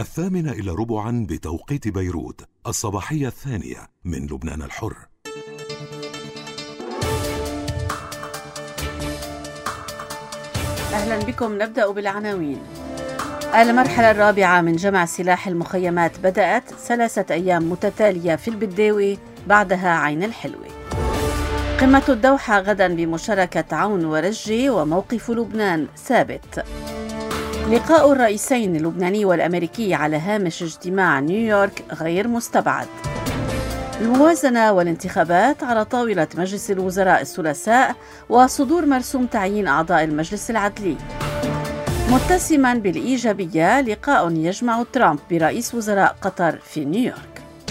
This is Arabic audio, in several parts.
8:45 بتوقيت بيروت، الصباحية الثانية من لبنان الحر. أهلا بكم. نبدأ بالعناوين. المرحلة الرابعة من جمع سلاح المخيمات بدأت 3 أيام متتالية في البداوي، بعدها عين الحلوة. قمة الدوحة غدا بمشاركة عون ورجي، وموقف لبنان ثابت. لقاء الرئيسين اللبناني والأمريكي على هامش اجتماع نيويورك غير مستبعد. الموازنة والانتخابات على طاولة مجلس الوزراء الثلاثاء، وصدور مرسوم تعيين أعضاء المجلس العدلي. متسما بالإيجابية، لقاء يجمع ترامب برئيس وزراء قطر في نيويورك.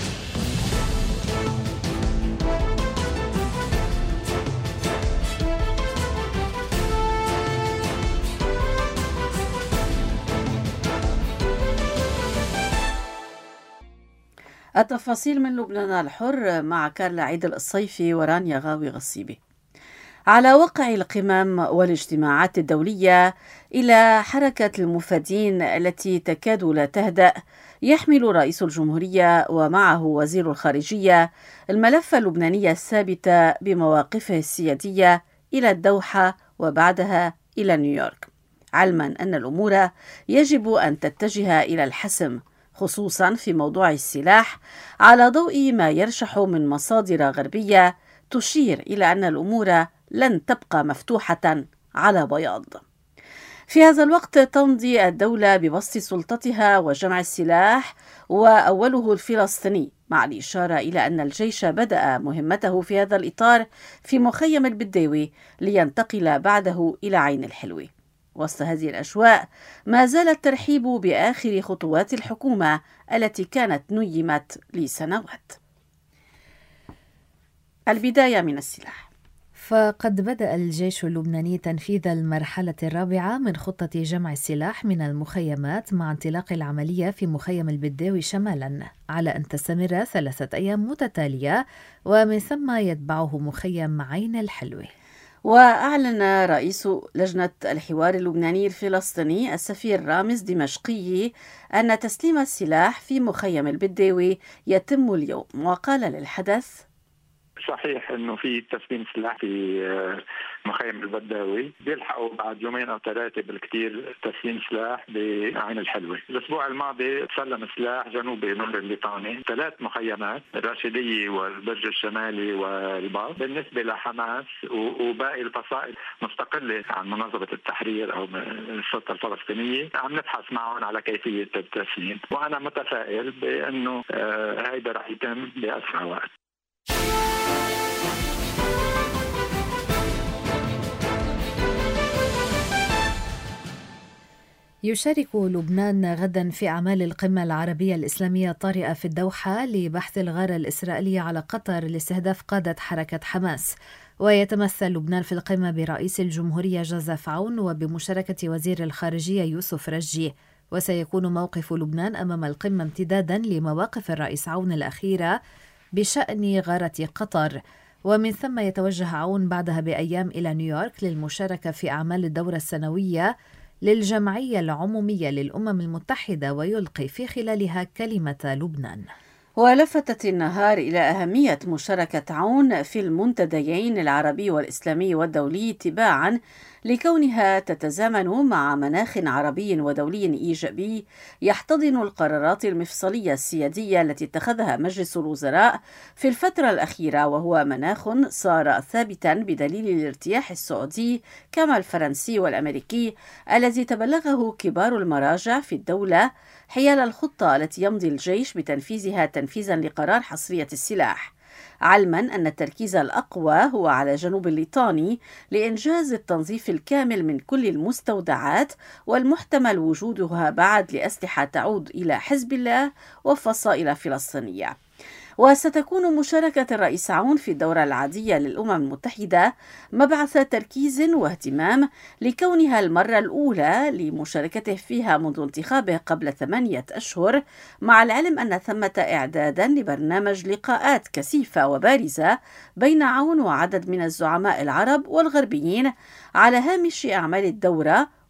التفاصيل من لبنان الحر مع كارلا عيدل الصيفي ورانيا غاوي غصيبي. على وقع القمم والاجتماعات الدولية إلى حركة المفادين التي تكاد لا تهدأ، يحمل رئيس الجمهورية ومعه وزير الخارجية الملف اللبناني الثابت بمواقفه السيادية إلى الدوحة وبعدها إلى نيويورك، علما أن الأمور يجب أن تتجه إلى الحسم، خصوصا في موضوع السلاح، على ضوء ما يرشح من مصادر غربية تشير إلى أن الأمور لن تبقى مفتوحة على بياض. في هذا الوقت تمضي الدولة ببسط سلطتها وجمع السلاح، وأوله الفلسطيني، مع الإشارة إلى أن الجيش بدأ مهمته في هذا الإطار في مخيم البداوي، لينتقل بعده إلى عين الحلوة. وسط هذه الأجواء ما زال الترحيب بآخر خطوات الحكومة التي كانت نيمت لسنوات. البداية من السلاح. فقد بدأ الجيش اللبناني تنفيذ المرحلة الرابعة من خطة جمع السلاح من المخيمات، مع انطلاق العملية في مخيم البداوي شمالا، على أن تستمر 3 أيام متتالية، ومن ثم يتبعه مخيم عين الحلوة. وأعلن رئيس لجنة الحوار اللبناني الفلسطيني السفير رامز دمشقي أن تسليم السلاح في مخيم البداوي يتم اليوم، وقال للحدث: صحيح انه في تسليم سلاح في مخيم البداوي، بيلحقوا بعد 2 أو 3 بالكثير تسليم سلاح بعين الحلوة. الاسبوع الماضي تسلم سلاح جنوبي نهر الليطاني 3 مخيمات، الراشدية والبرج الشمالي والباب، بالنسبة لحماس وباقي الفصائل مستقلة عن منظمة التحرير او السلطة الفلسطينية. عم نبحث معهم على كيفية التسليم، وانا متفائل بانه هيدا رح يتم باسرع وقت. يشارك لبنان غدا في أعمال القمة العربية الإسلامية الطارئة في الدوحة لبحث الغارة الإسرائيلية على قطر لاستهداف قادة حركة حماس. ويتمثل لبنان في القمة برئيس الجمهورية جوزيف عون، وبمشاركة وزير الخارجية يوسف رجي. وسيكون موقف لبنان أمام القمة امتدادا لمواقف الرئيس عون الأخيرة بشأن غارة قطر، ومن ثم يتوجه عون بعدها بأيام إلى نيويورك للمشاركة في أعمال الدورة السنوية للجمعية العمومية للأمم المتحدة، ويلقي في خلالها كلمة لبنان. ولفتت النهار إلى أهمية مشاركة عون في المنتديين العربي والإسلامي والدولي تباعا، لكونها تتزامن مع مناخ عربي ودولي إيجابي يحتضن القرارات المفصلية السيادية التي اتخذها مجلس الوزراء في الفترة الأخيرة، وهو مناخ صار ثابتا بدليل الارتياح السعودي كما الفرنسي والأمريكي الذي تبلغه كبار المراجع في الدولة حيال الخطة التي يمضي الجيش بتنفيذها تنفيذا لقرار حصرية السلاح، علما أن التركيز الأقوى هو على جنوب الليطاني لإنجاز التنظيف الكامل من كل المستودعات والمحتمل وجودها بعد لأسلحة تعود إلى حزب الله وفصائل فلسطينية. وستكون مشاركة الرئيس عون في الدورة العادية للأمم المتحدة مبعث تركيز واهتمام، لكونها المرة الأولى لمشاركته فيها منذ انتخابه قبل 8 أشهر، مع العلم أن ثمة إعدادا لبرنامج لقاءات كثيفة وبارزة بين عون وعدد من الزعماء العرب والغربيين على هامش أعمال الدورة،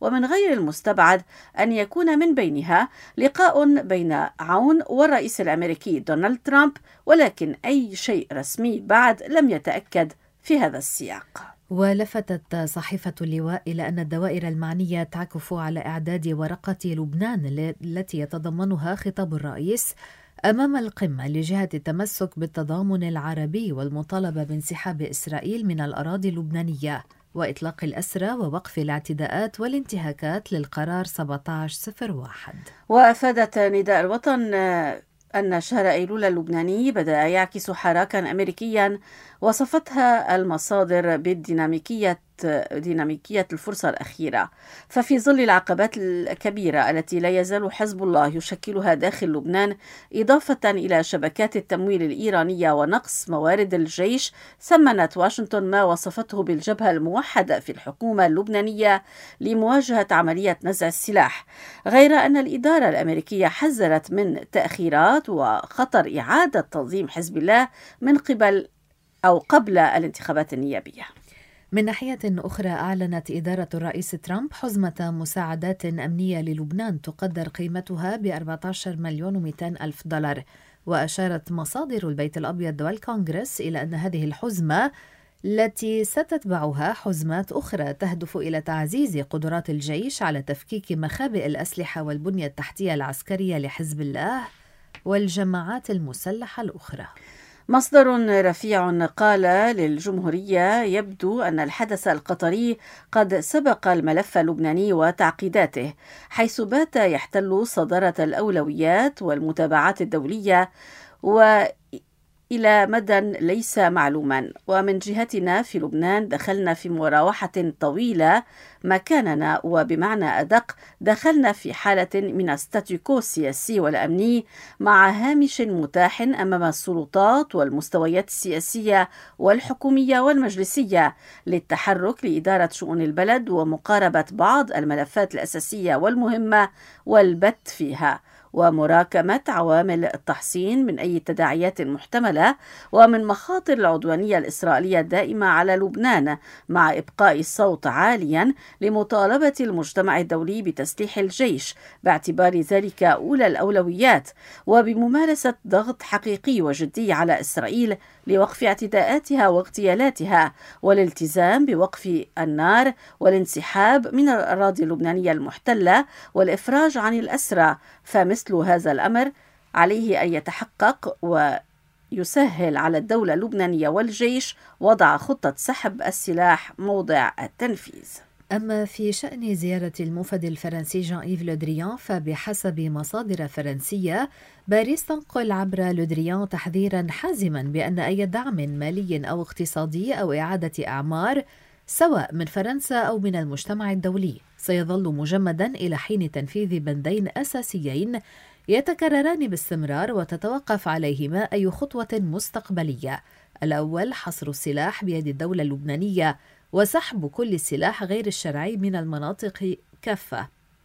ومن غير المستبعد أن يكون من بينها لقاء بين عون والرئيس الأمريكي دونالد ترامب، ولكن أي شيء رسمي بعد لم يتأكد في هذا السياق. ولفتت صحيفة اللواء إلى أن الدوائر المعنية تعكف على إعداد ورقة لبنان التي يتضمنها خطاب الرئيس أمام القمة لجهة التمسك بالتضامن العربي والمطالبة بانسحاب إسرائيل من الأراضي اللبنانية وإطلاق الأسرى ووقف الاعتداءات والانتهاكات للقرار 1701. وأفادت نداء الوطن أن شهر أيلول اللبناني بدأ يعكس حراكا أمريكيا وصفتها المصادر بالديناميكية الفرصة الأخيرة. ففي ظل العقبات الكبيرة التي لا يزال حزب الله يشكلها داخل لبنان، إضافة إلى شبكات التمويل الإيرانية ونقص موارد الجيش، ثمنت واشنطن ما وصفته بالجبهة الموحدة في الحكومة اللبنانية لمواجهة عملية نزع السلاح، غير أن الإدارة الأمريكية حذرت من تأخيرات وخطر إعادة تنظيم حزب الله من قبل الانتخابات النيابية. من ناحية أخرى، أعلنت إدارة الرئيس ترامب حزمة مساعدات أمنية للبنان تقدر قيمتها $14,200,000، وأشارت مصادر البيت الأبيض والكونغرس إلى أن هذه الحزمة التي ستتبعها حزمات أخرى تهدف إلى تعزيز قدرات الجيش على تفكيك مخابئ الأسلحة والبنية التحتية العسكرية لحزب الله والجماعات المسلحة الأخرى. مصدر رفيع قال للجمهورية: يبدو أن الحدث القطري قد سبق الملف اللبناني وتعقيداته، حيث بات يحتل صدارة الأولويات والمتابعات الدولية إلى مدى ليس معلوما. ومن جهتنا في لبنان دخلنا في مراوحة طويلة مكاننا، وبمعنى أدق دخلنا في حالة من الستاتيكو السياسي والأمني مع هامش متاح أمام السلطات والمستويات السياسية والحكومية والمجلسية للتحرك لإدارة شؤون البلد ومقاربة بعض الملفات الأساسية والمهمة والبت فيها، ومراكمة عوامل التحصين من أي تداعيات محتملة ومن مخاطر العدوانية الإسرائيلية الدائمة على لبنان، مع إبقاء الصوت عاليا لمطالبة المجتمع الدولي بتسليح الجيش باعتبار ذلك أولى الأولويات، وبممارسة ضغط حقيقي وجدي على إسرائيل لوقف اعتداءاتها واغتيالاتها، والالتزام بوقف النار والانسحاب من الأراضي اللبنانية المحتلة والإفراج عن الأسرى. فمثل هذا الأمر عليه أن يتحقق ويسهل على الدولة اللبنانية والجيش وضع خطة سحب السلاح موضع التنفيذ. أما في شأن زيارة الموفد الفرنسي جان إيف لو دريان، فبحسب مصادر فرنسية، باريس تنقل عبر لو دريان تحذيرا حازما بأن أي دعم مالي أو اقتصادي أو إعادة أعمار سواء من فرنسا أو من المجتمع الدولي سيظل مجمدا إلى حين تنفيذ بندين أساسيين يتكرران باستمرار وتتوقف عليهما أي خطوة مستقبلية: الأول حصر السلاح بيد الدولة اللبنانية وسحب كل السلاح غير الشرعي من المناطق كافة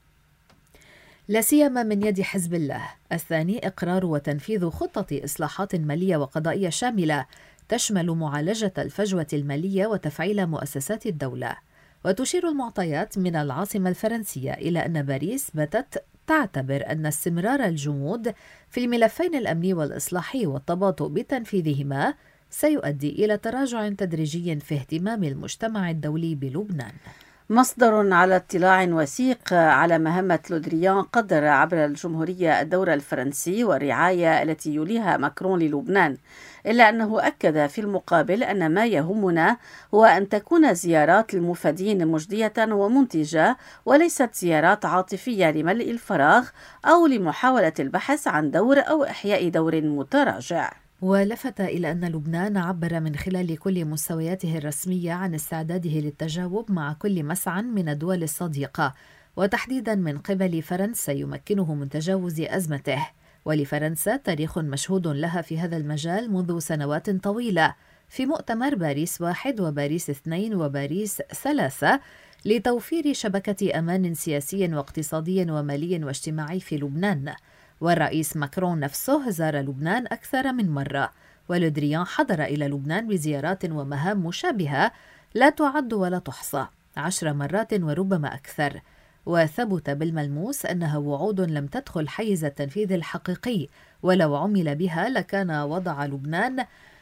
لا سيما من يد حزب الله. الثاني إقرار وتنفيذ خطة إصلاحات مالية وقضائية شاملة تشمل معالجة الفجوة المالية وتفعيل مؤسسات الدولة. وتشير المعطيات من العاصمة الفرنسية إلى أن باريس باتت تعتبر أن استمرار الجمود في الملفين الأمني والإصلاحي والتباطؤ بتنفيذهما سيؤدي إلى تراجع تدريجي في اهتمام المجتمع الدولي بلبنان. مصدر على اطلاع وثيق على مهمة لو دريان قدر عبر الجمهورية الدور الفرنسي والرعاية التي يوليها ماكرون للبنان، إلا أنه أكد في المقابل أن ما يهمنا هو أن تكون زيارات الموفدين مجدية ومنتجة، وليست زيارات عاطفية لملء الفراغ أو لمحاولة البحث عن دور أو إحياء دور متراجع. ولفت إلى أن لبنان عبر من خلال كل مستوياته الرسمية عن استعداده للتجاوب مع كل مسعى من الدول الصديقة، وتحديدا من قبل فرنسا يمكنه من تجاوز أزمته. ولفرنسا تاريخ مشهود لها في هذا المجال منذ سنوات طويلة في مؤتمر باريس 1 وباريس 2 وباريس 3 لتوفير شبكة أمان سياسي واقتصادي ومالي واجتماعي في لبنان. والرئيس ماكرون نفسه زار لبنان أكثر من مرة، ولو دريان حضر إلى لبنان بزيارات ومهام مشابهة لا تعد ولا تحصى 10 مرات وربما أكثر. وثبت بالملموس أنها وعود لم تدخل حيز التنفيذ الحقيقي، ولو عمل بها لكان وضع لبنان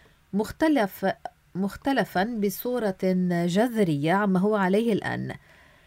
مختلفا بصورة جذرية عما هو عليه الآن.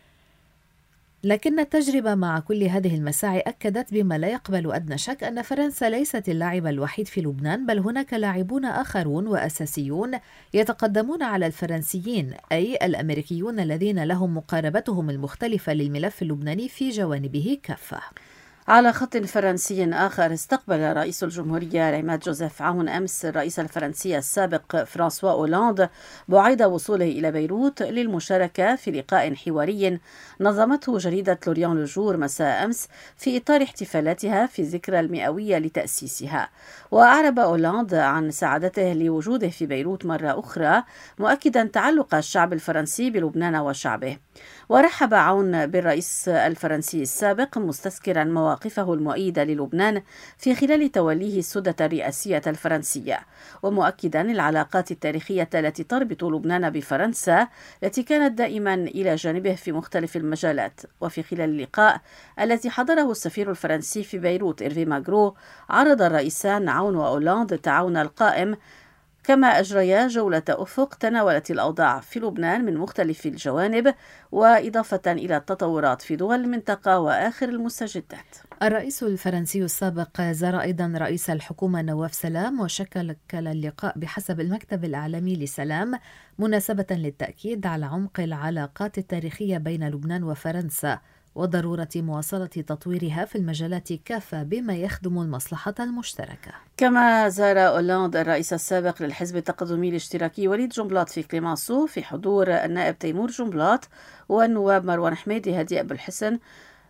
لكن التجربة مع كل هذه المساعي أكدت بما لا يقبل أدنى شك أن فرنسا ليست اللاعب الوحيد في لبنان، بل هناك لاعبون آخرون وأساسيون يتقدمون على الفرنسيين، أي الأمريكيون الذين لهم مقاربتهم المختلفة للملف اللبناني في جوانبه كافة. على خط فرنسي آخر، استقبل رئيس الجمهورية العماد جوزيف عون أمس الرئيس الفرنسي السابق فرانسوا أولاند بعيد وصوله إلى بيروت للمشاركة في لقاء حواري نظمته جريدة لوريان لوجور مساء أمس في إطار احتفالاتها في الذكرى المئوية لتأسيسها. وأعرب أولاند عن سعادته لوجوده في بيروت مرة أخرى، مؤكدا تعلق الشعب الفرنسي بلبنان وشعبه. ورحب عون بالرئيس الفرنسي السابق، مستذكرا مواقفه المؤيدة للبنان في خلال توليه السدة الرئاسية الفرنسية، ومؤكدا العلاقات التاريخية التي تربط لبنان بفرنسا التي كانت دائما إلى جانبه في مختلف المجالات. وفي خلال اللقاء الذي حضره السفير الفرنسي في بيروت إيرفي ماغرو، عرض الرئيسان عون وأولاند التعاون القائم، كما أجريا جولة أفق تناولت الأوضاع في لبنان من مختلف الجوانب، وإضافة إلى التطورات في دول المنطقة وآخر المستجدات. الرئيس الفرنسي السابق زار أيضا رئيس الحكومة نواف سلام، وشكل اللقاء بحسب المكتب الإعلامي لسلام مناسبة للتأكيد على عمق العلاقات التاريخية بين لبنان وفرنسا وضرورة مواصلة تطويرها في المجالات كافة بما يخدم المصلحة المشتركة. كما زار أولاند الرئيس السابق للحزب التقدمي الاشتراكي وليد جنبلاط في كليمانسو في حضور النائب تيمور جنبلاط والنواب مروان حميدي هادي أبو الحسن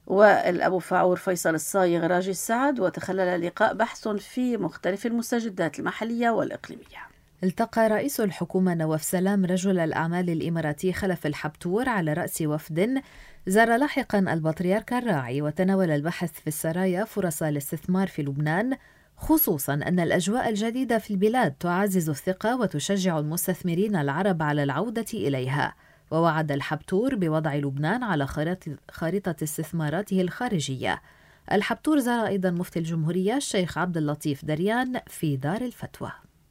والأبو فاعور فيصل الصايغ راجي السعد. وتخلل اللقاء بحث في مختلف المستجدات المحلية والإقليمية. التقى رئيس الحكومة نواف سلام رجل الأعمال الإماراتي خلف الحبتور على رأس وفد زار لاحقا البطريرك الراعي، وتناول البحث في السرايا فرص الاستثمار في لبنان، خصوصا أن الأجواء الجديدة في البلاد تعزز الثقة وتشجع المستثمرين العرب على العودة إليها. ووعد الحبتور بوضع لبنان على خارطة استثماراته الخارجية. الحبتور زار أيضا مفتي الجمهورية الشيخ عبد اللطيف دريان في دار الفتوى.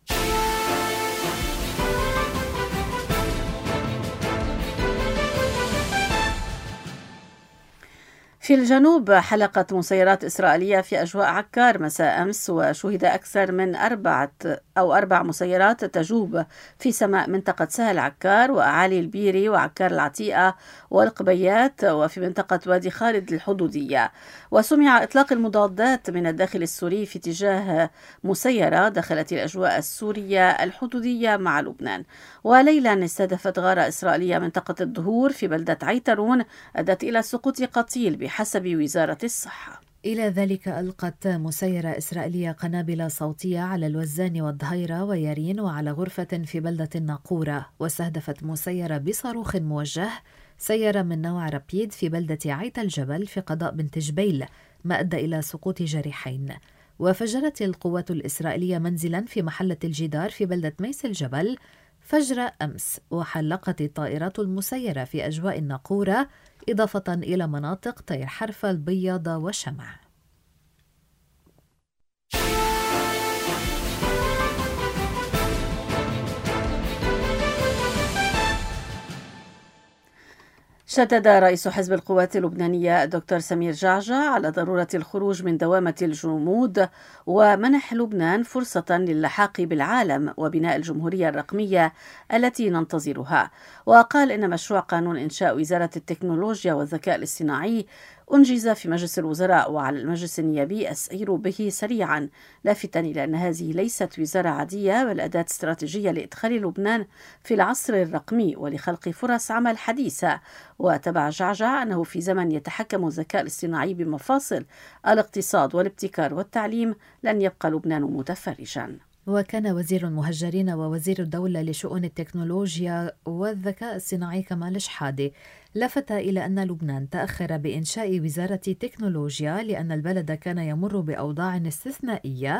في الجنوب حلقت مسيرات إسرائيلية في أجواء عكار مساء أمس، وشهد أكثر من أربع مسيرات تجوب في سماء منطقة سهل عكار وأعالي البيري وعكار العتيقة والقبيات وفي منطقة وادي خالد الحدودية. وسمع إطلاق المضادات من الداخل السوري في اتجاه مسيرة دخلت الأجواء السورية الحدودية مع لبنان. وليلا استهدفت غارة إسرائيلية منطقة الدهور في بلدة عيترون، أدت إلى سقوط قتيل بحسب وزارة الصحة. إلى ذلك ألقت مسيرة إسرائيلية قنابل صوتية على الوزان والضهيرة ويارين وعلى غرفة في بلدة الناقورة، واستهدفت مسيرة بصاروخ موجه سيارة من نوع رابيد في بلدة عيت الجبل في قضاء بنت جبيل، ما أدى إلى سقوط جريحين. وفجرت القوات الإسرائيلية منزلا في محلة الجدار في بلدة ميس الجبل فجر أمس، وحلقت الطائرات المسيرة في أجواء الناقورة إضافة إلى مناطق طير حرفة البياضة وشمع. شدد رئيس حزب القوات اللبنانية الدكتور سمير جعجع على ضرورة الخروج من دوامة الجمود ومنح لبنان فرصة للحاق بالعالم وبناء الجمهورية الرقمية التي ننتظرها. وقال إن مشروع قانون إنشاء وزارة التكنولوجيا والذكاء الاصطناعي أنجز في مجلس الوزراء، وعلى المجلس النيابي السير به سريعا، لافتا إلى أن هذه ليست وزارة عادية بل أداة استراتيجية لإدخال لبنان في العصر الرقمي ولخلق فرص عمل حديثة. وتبع جعجع أنه في زمن يتحكم الذكاء الاصطناعي بمفاصل الاقتصاد والابتكار والتعليم لن يبقى لبنان متفرجا. وكان وزير المهجرين ووزير الدولة لشؤون التكنولوجيا والذكاء الصناعي كمال شحادة لفت إلى أن لبنان تأخر بإنشاء وزارة التكنولوجيا لأن البلد كان يمر بأوضاع استثنائية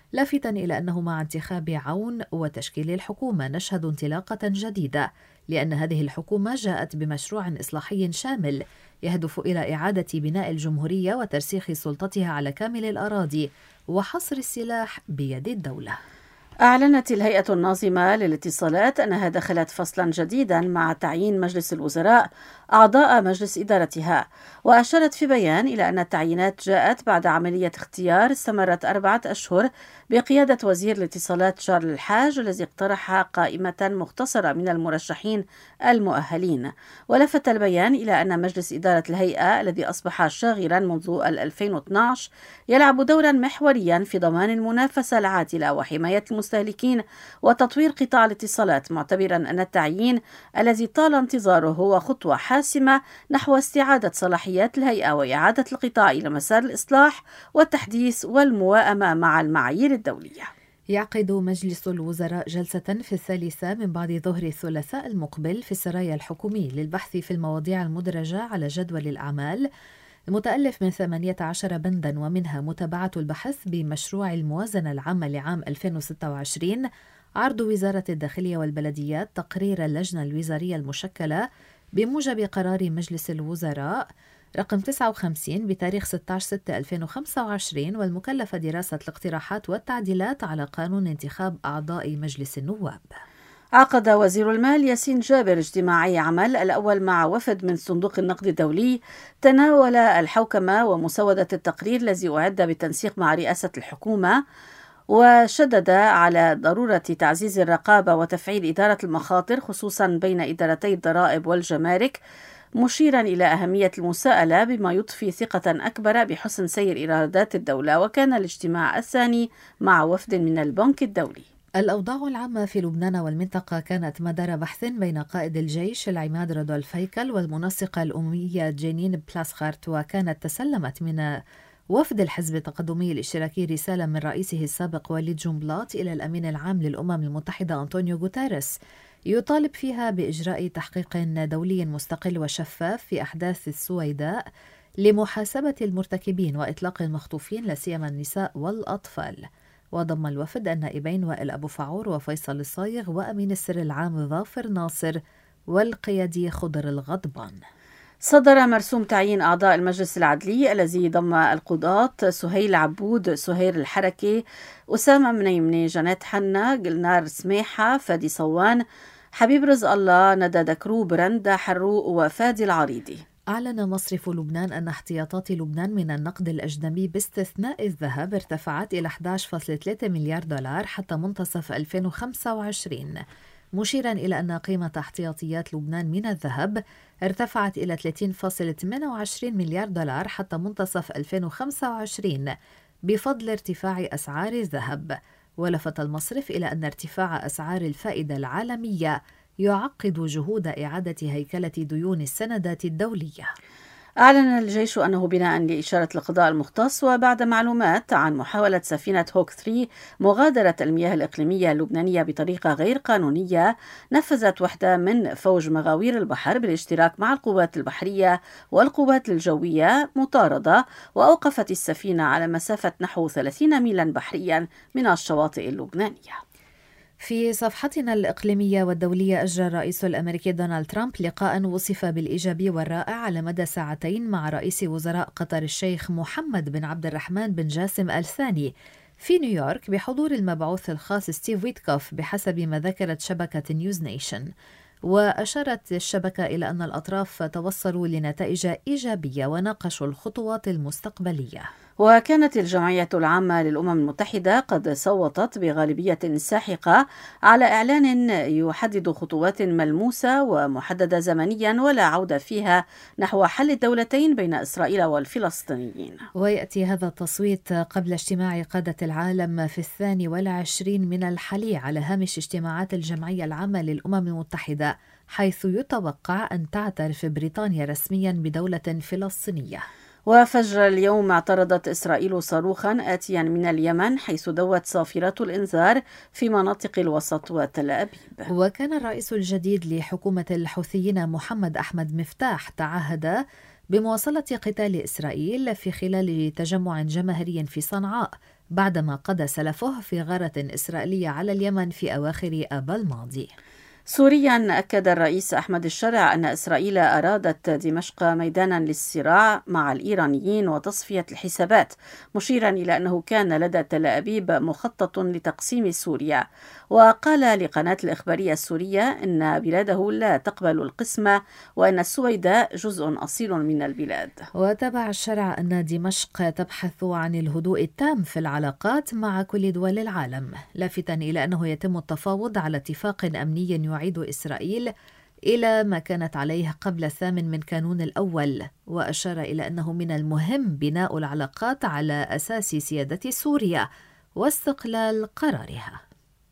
لافتا إلى أنه مع انتخاب عون وتشكيل الحكومة نشهد انطلاقة جديدة، لأن هذه الحكومة جاءت بمشروع إصلاحي شامل يهدف إلى إعادة بناء الجمهورية وترسيخ سلطتها على كامل الأراضي وحصر السلاح بيد الدولة. أعلنت الهيئة الناظمة للاتصالات أنها دخلت فصلا جديدا مع تعيين مجلس الوزراء أعضاء مجلس إدارتها، وأشارت في بيان إلى أن التعيينات جاءت بعد عملية اختيار استمرت 4 أشهر بقيادة وزير الاتصالات شارل الحاج، الذي اقترح قائمة مختصرة من المرشحين المؤهلين. ولفت البيان إلى أن مجلس إدارة الهيئة الذي أصبح شاغرا منذ 2012 يلعب دورا محوريا في ضمان المنافسة العادلة وحماية المستهلكين وتطوير قطاع الاتصالات، معتبرا أن التعيين الذي طال انتظاره هو خطوة حاسمة نحو استعادة صلاحيات الهيئة وإعادة القطاع إلى مسار الإصلاح والتحديث والمواءمة مع المعايير الدولية. يعقد مجلس الوزراء جلسة في 3 من بعد ظهر الثلاثاء المقبل في السرايا الحكومي للبحث في المواضيع المدرجة على جدول الأعمال المتألف من 18 بندا، ومنها متابعة البحث بمشروع الموازنة العامة لعام 2026، عرض وزارة الداخلية والبلديات تقرير اللجنة الوزارية المشكلة بموجب قرار مجلس الوزراء رقم 59 بتاريخ 16/6/2025، والمكلفة دراسة الاقتراحات والتعديلات على قانون انتخاب أعضاء مجلس النواب. عقد وزير المال ياسين جابر اجتماعي عمل الأول مع وفد من صندوق النقد الدولي تناول الحوكمة ومسودة التقرير الذي أعد بالتنسيق مع رئاسة الحكومة، وشدد على ضرورة تعزيز الرقابة وتفعيل إدارة المخاطر خصوصا بين إدارتي الضرائب والجمارك، مشيرا إلى أهمية المساءلة بما يضفي ثقة أكبر بحسن سير إيرادات الدولة. وكان الاجتماع الثاني مع وفد من البنك الدولي. الأوضاع العامة في لبنان والمنطقة كانت مدار بحث بين قائد الجيش العماد رودولف هيكل والمنسقة الأممية جينين بلاسخارت، وكانت تسلمت من وفد الحزب التقدمي الاشتراكي رسالة من رئيسه السابق وليد جنبلاط إلى الأمين العام للأمم المتحدة أنطونيو غوتيريس، يطالب فيها بإجراء تحقيق دولي مستقل وشفاف في أحداث السويداء لمحاسبة المرتكبين وإطلاق المخطوفين لا سيما النساء والأطفال. وضم الوفد النائبين وائل أبو فعور وفيصل الصايغ وأمين السر العام ظافر ناصر والقيادي خضر الغضبان. صدر مرسوم تعيين أعضاء المجلس العدلي الذي ضم القضاة سهيل عبود، سهير الحركي، أسامة منيمني، جنات حنا، جلنار سميحة، فادي صوان، حبيب رزق الله، ندى دكرو، برندا حروق، وفادي العريضي. أعلن مصرف لبنان أن احتياطات لبنان من النقد الأجنبي باستثناء الذهب ارتفعت إلى 11.3 مليار دولار حتى منتصف 2025، مشيرا إلى أن قيمة احتياطيات لبنان من الذهب ارتفعت إلى 30.28 مليار دولار حتى منتصف 2025 بفضل ارتفاع أسعار الذهب. ولفت المصرف إلى أن ارتفاع أسعار الفائدة العالمية يعقد جهود إعادة هيكلة ديون السندات الدولية. أعلن الجيش أنه بناء لإشارة القضاء المختص وبعد معلومات عن محاولة سفينة هوك 3 مغادرة المياه الإقليمية اللبنانية بطريقة غير قانونية، نفذت وحدة من فوج مغاوير البحر بالاشتراك مع القوات البحرية والقوات الجوية مطاردة، وأوقفت السفينة على مسافة نحو 30 ميلا بحريا من الشواطئ اللبنانية. في صفحتنا الإقليمية والدولية، أجرى الرئيس الأمريكي دونالد ترامب لقاء وصف بالإيجابي والرائع على مدى 2 ساعات مع رئيس وزراء قطر الشيخ محمد بن عبد الرحمن بن جاسم آل ثاني في نيويورك بحضور المبعوث الخاص ستيف ويتكوف بحسب ما ذكرت شبكة نيوز نيشن. وأشارت الشبكة إلى أن الأطراف توصلوا لنتائج إيجابية وناقشوا الخطوات المستقبلية. وكانت الجمعية العامة للأمم المتحدة قد صوتت بغالبية ساحقة على إعلان يحدد خطوات ملموسة ومحددة زمنيا ولا عودة فيها نحو حل الدولتين بين إسرائيل والفلسطينيين. ويأتي هذا التصويت قبل اجتماع قادة العالم في 22 من الحلي على هامش اجتماعات الجمعية العامة للأمم المتحدة، حيث يتوقع أن تعترف بريطانيا رسميا بدولة فلسطينية. وفجر اليوم اعترضت إسرائيل صاروخا آتيا من اليمن حيث دوت صافرات الإنذار في مناطق الوسط وتل أبيب. وكان الرئيس الجديد لحكومة الحوثيين محمد أحمد مفتاح تعهد بمواصلة قتال إسرائيل في خلال تجمع جماهيري في صنعاء بعدما قضى سلفه في غارة إسرائيلية على اليمن في أواخر آب الماضي. سوريا أكد الرئيس أحمد الشرع أن إسرائيل أرادت دمشق ميدانا للصراع مع الإيرانيين وتصفية الحسابات، مشيرا إلى أنه كان لدى تل أبيب مخطط لتقسيم سوريا. وقال لقناة الإخبارية السورية أن بلاده لا تقبل القسمة وأن السويداء جزء أصيل من البلاد. وتابع الشرع أن دمشق تبحث عن الهدوء التام في العلاقات مع كل دول العالم، لافتا إلى أنه يتم التفاوض على اتفاق أمني يعيد إسرائيل إلى ما كانت عليه قبل 8 من كانون الأول، وأشار إلى أنه من المهم بناء العلاقات على أساس سيادة سوريا واستقلال قرارها.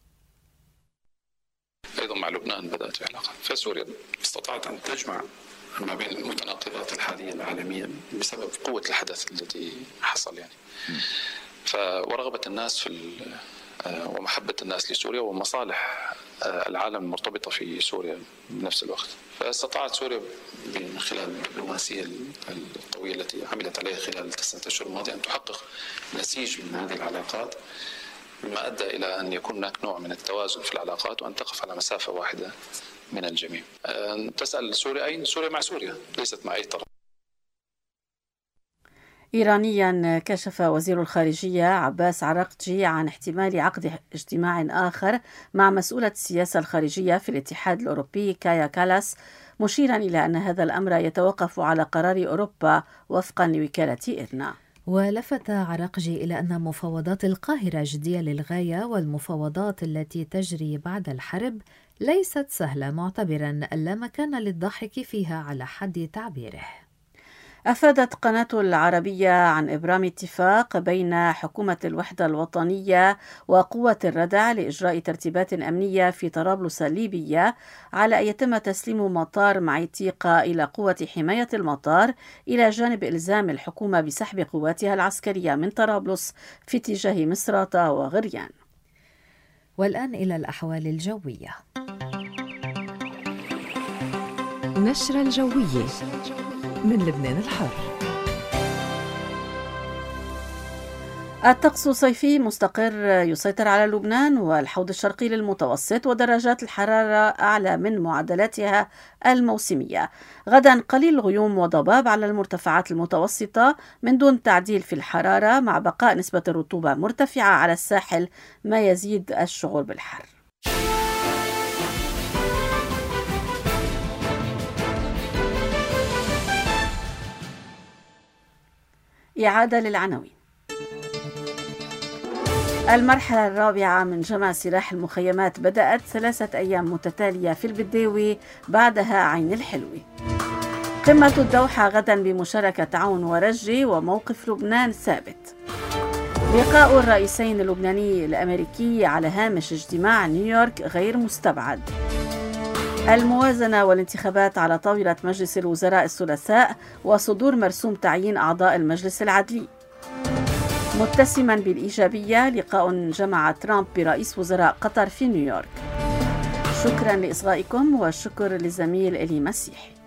أيضا مع لبنان بدأت في علاقة، فسوريا استطاعت أن تجمع ما بين المتناقضات الحالية العالمية بسبب قوة الحدث الذي حصل ورغبة الناس ومحبة الناس لسوريا ومصالح العالم المرتبطة في سوريا بنفس الوقت. فاستطاعت سوريا من خلال الدبلوماسية القوية التي عملت عليها خلال 9 أشهر الماضية أن تحقق نسيج من هذه العلاقات، مما أدى إلى أن يكون هناك نوع من التوازن في العلاقات وأن تقف على مسافة واحدة من الجميع. تسأل سوريا أين؟ سوريا مع سوريا، ليست مع أي طرف. إيرانيا كشف وزير الخارجية عباس عراقجي عن احتمال عقد اجتماع آخر مع مسؤولة السياسة الخارجية في الاتحاد الأوروبي كايا كالاس، مشيرا إلى أن هذا الأمر يتوقف على قرار أوروبا وفقا لوكالة إيرنا. ولفت عراقجي إلى أن مفاوضات القاهرة جدية للغاية، والمفاوضات التي تجري بعد الحرب ليست سهلة، معتبرا أن لا مكان للضحك فيها على حد تعبيره. أفادت قناة العربية عن إبرام اتفاق بين حكومة الوحدة الوطنية وقوة الردع لإجراء ترتيبات أمنية في طرابلس الليبية على أن يتم تسليم مطار معيتيقة إلى قوة حماية المطار، إلى جانب إلزام الحكومة بسحب قواتها العسكرية من طرابلس في اتجاه مصراتة وغريان. والآن إلى الأحوال الجوية. نشرة الجوية من لبنان الحر. الطقس صيفي مستقر يسيطر على لبنان والحوض الشرقي للمتوسط، ودرجات الحرارة أعلى من معدلاتها الموسمية. غدا قليل الغيوم وضباب على المرتفعات المتوسطة من دون تعديل في الحرارة، مع بقاء نسبة الرطوبة مرتفعة على الساحل ما يزيد الشعور بالحر. إعادة للعناوين. المرحلة الرابعة من جمع سلاح المخيمات بدأت 3 أيام متتالية في البداوي، بعدها عين الحلوة. قمة الدوحة غدا بمشاركة عون ورجي، وموقف لبنان ثابت. لقاء الرئيسين اللبناني الأمريكي على هامش اجتماع نيويورك غير مستبعد. الموازنة والانتخابات على طاولة مجلس الوزراء الثلاثاء، وصدور مرسوم تعيين أعضاء المجلس العدلي. متسما بالإيجابية لقاء جمع ترامب برئيس وزراء قطر في نيويورك. شكرا لإصغائكم، والشكر للزميل إلي مسيح.